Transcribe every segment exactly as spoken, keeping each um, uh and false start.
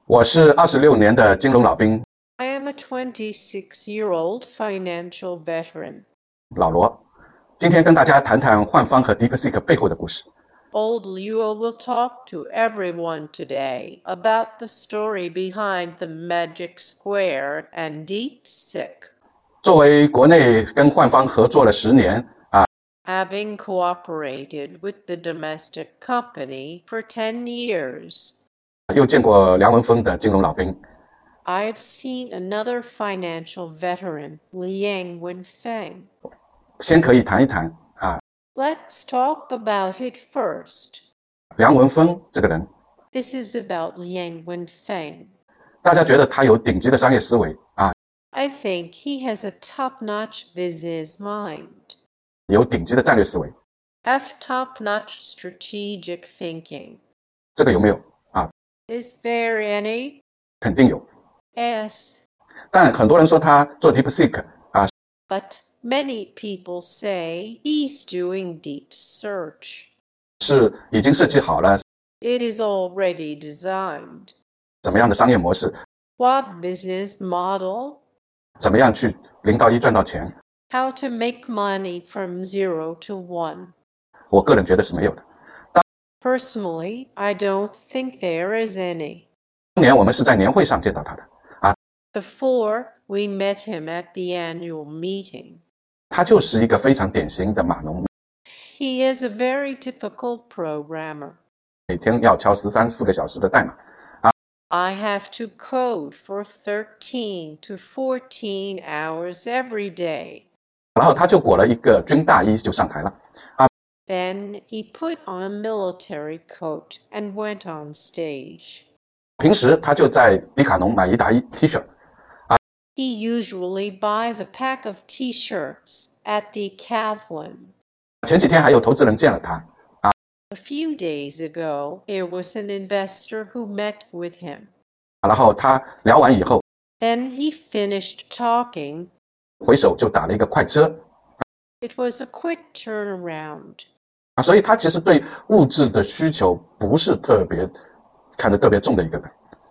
我是二十六年的金融老兵 I am a twenty-six-year-old financial veteran. 老罗，今天跟大家谈谈幻方和 DeepSeek 背后的故事。 Old Luo will talk to everyone today about the story behind the Magic Square and DeepSeek. 作为国内跟幻方合作了十年啊， Having cooperated with the domestic company for ten years, 又见过梁文峰的金融老兵， I've seen another financial veteran, Liang Wenfeng. 先可以谈一谈啊， Let's talk about it first. 梁文峰这个人， This is about Liang Wenfeng. 大家觉得他有顶级的商业思维啊， I think he has a top-notch business mind. 有顶级的战略思维， Have top-notch strategic thinking. 这个有没有啊？ Is there any? 肯定有。 Yes. 但很多人说他做 DeepSeek 啊， But many people say he's doing deep search. 是已经设计好了 It is already designed. 怎么样的商业模式， What business model? 怎么样去零到一赚到钱， How to make money from zero to one. 我个人觉得是没有的。 Personally, I don't think there is any. 当年我们是在年会上见到他的啊， Before, we met him at the annual meeting. 他就是一个非常典型的码农， He is a very typical programmer. 每天要敲十三四个小时的代码， I have to code for thirteen to fourteen hours every day. 然后他就裹了一个军大衣就上台了。 Then he put on a military coat and went on stage. 平时他就在迪卡侬买一打一 T 恤， He usually buys a pack of T-shirts at Decathlon. 前几天还有投资人见了他， A few days ago, there was an investor who met with him. 然后他聊完以后 Then he finished talking. 回手就打了一个快车， It was a quick turnaround. 啊，所以他其实对物质的需求不是特别看得特别重的一个人。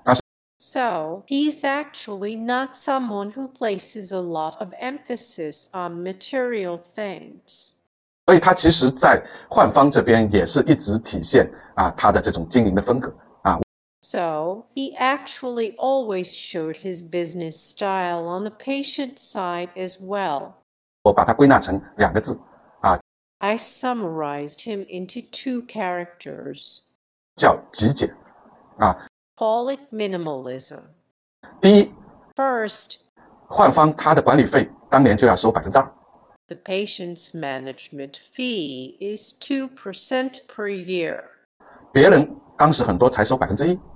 So, he's actually not someone who places a lot of emphasis on material things. 所以他其实在幻方这边也是一直体现啊他的这种经营的风格啊。 So, he actually always showed his business style on the patient side as well. 我把它归纳成两个字啊， I summarized him into two characters. 叫极简啊。 Call it minimalism. 第一， First, 幻方他的管理费当年就要收百分之二， the patient's management fee is two percent per year. 别人当时很多才收百分之一，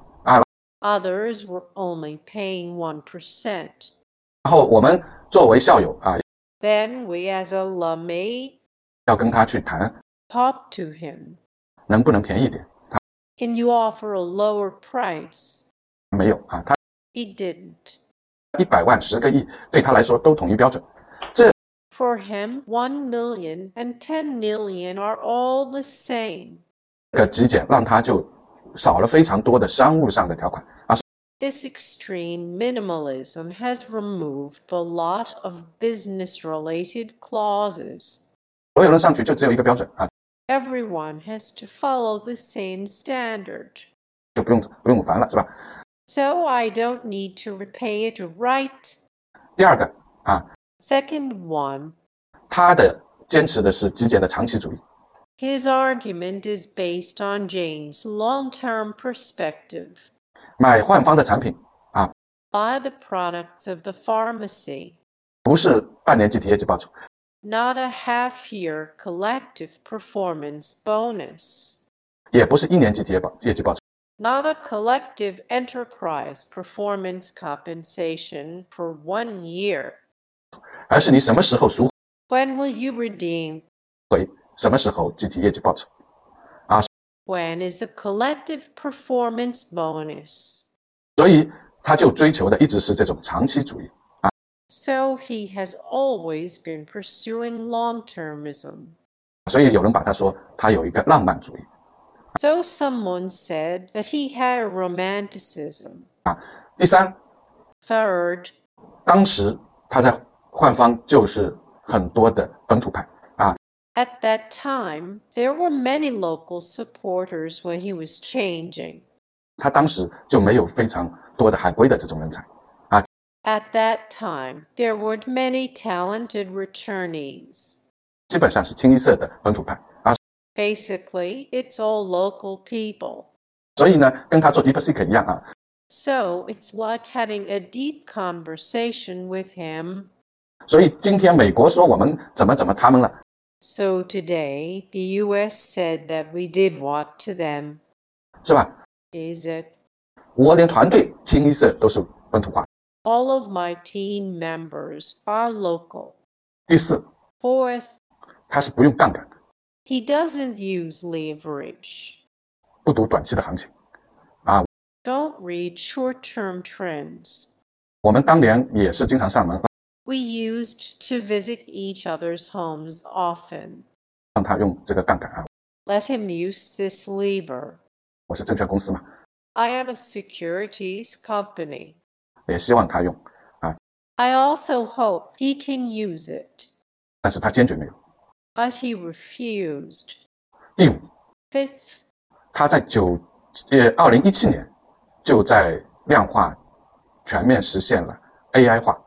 Others were only paying one percent. 然后我们作为校友啊， Then we as alumni 要跟他去谈 talked to him. 能不能便宜一点， Can you offer a lower price? 他没有啊，他 He didn't. 一百万十个亿对他来说都统一标准，这 For him, one million and ten million are all the same. 个极简让他就少了非常多的商务上的条款啊， This extreme minimalism has removed a lot of business-related clauses. 所有人上去就只有一个标准啊， Everyone has to follow the same standard. 就不用不用烦了，是吧？ So I don't need to repay it right. 第二个啊， Second one, 他的坚持的是极简的长期主义， his argument is based on Jane's long-term perspective. 买幻方的产品啊， Buy the products of the pharmacy, 不是半年集体业绩报酬， not a half-year collective performance bonus, 也不是一年集体业报业绩报酬， not a collective enterprise performance compensation for one year. 而是你什么时候赎 When will you redeem? 回，什么时候集体业绩报酬。 When is the collective performance bonus? 所以他就追求的一直是这种长期主义。 So he has always been pursuing long-termism. 所以有人把他说他有一个浪漫主义。 So someone said that he had a romanticism. 第三， Third, 当时他在换方就是很多的本土派啊， at that time, there were many local supporters when he was changing. 他当时就没有非常多的海归的这种人才。 At that time, there weren't many talented returnees. 基本上是清一色的本土派啊， Basically, it's all local people. 所以呢，跟他做 DeepSeek 一样啊， So it's like having a deep conversation with him. 所以今天美国说我们怎么怎么他们了， So today, the U S said that we did what to them? 是吧？ Is it? 我连团队清一色都是本土化。 All of my team members are local. 第四， Fourth, 他是不用杠杆的， he doesn't use leverage. 不读短期的行情。 Don't read short-term trends. 我们当年也是经常上门 We used to visit each other's homes often. 让他用这个杠杆啊， Let him use this lever. 我是证券公司嘛， I am a securities company. 也希望他用啊， I also hope he can use it. 但是他坚决没有。 But he refused. 第五， Fifth, 他在九呃二零一七年就在量化全面实现了 A I 化。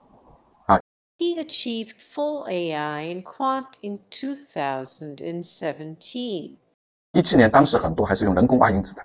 he achieved full A I in quant in two thousand seventeen. 一七年当时很多还是用人工挖因子的，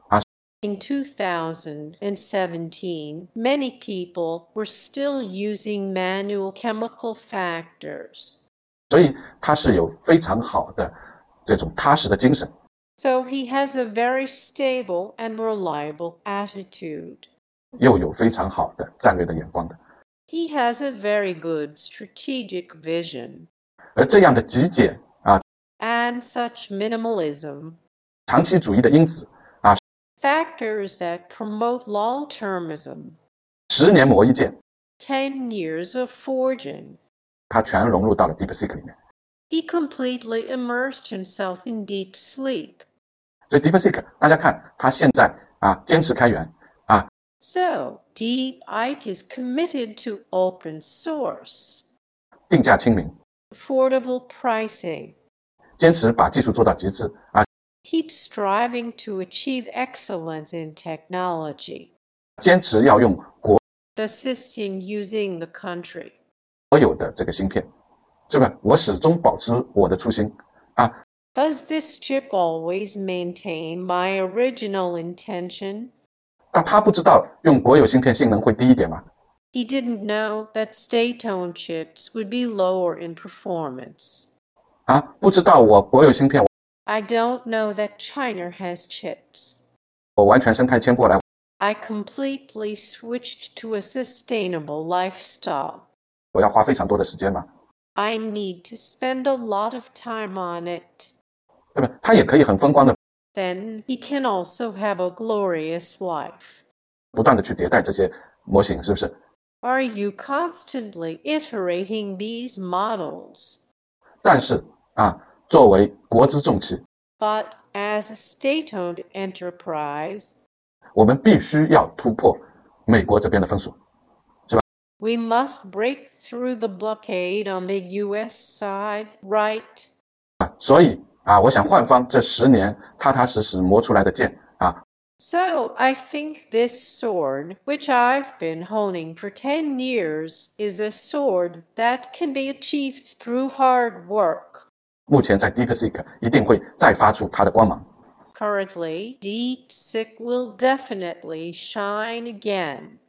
In two thousand seventeen, many people were still using manual chemical factors. 所以他是有非常好的这种踏实的精神， So he has a very stable and reliable attitude. 又有非常好的战略的眼光的。 He has a very good strategic vision. 而这样的极简啊， And such minimalism, 长期主义的因子啊， factors that promote long-termism, 十年磨一剑， ten years of forging. 他全融入到了 DeepSeek 里面。 He completely immersed himself in deep sleep. 所以 DeepSeek 大家看他现在啊坚持开源啊， So, DeepIke is committed to open source, 定价亲民， affordable pricing, 坚持把技术做到极致啊， keep striving to achieve excellence in technology, 坚持要用国 assist in using the country. 有的这个芯片，是吧？我始终保持我的初心啊， Does this chip always maintain my original intention? 但他不知道用国有芯片性能会低一点吗？ He didn't know that state-owned chips would be lower in performance. 啊，不知道我国有芯片， I don't know that China has chips. 我完全生态迁过来， I completely switched to a sustainable lifestyle. 我要花非常多的时间嘛， I need to spend a lot of time on it. 对吧？他也可以很风光的 Then he can also have a glorious life. 不断的去迭代这些模型，是不是？ Are you constantly iterating these models? 但是啊，作为国资重器， But as a state-owned enterprise, 我们必须要突破美国这边的封锁。 we must break through the blockade on the U S side, right? 所以啊，我想换方这十年踏踏实实磨出来的剑啊， So I think this sword, which I've been honing for ten years, is a sword that can be achieved through hard work. 目前在 DeepSeek 一定会再发出它的光芒。 Currently, DeepSeek will definitely shine again.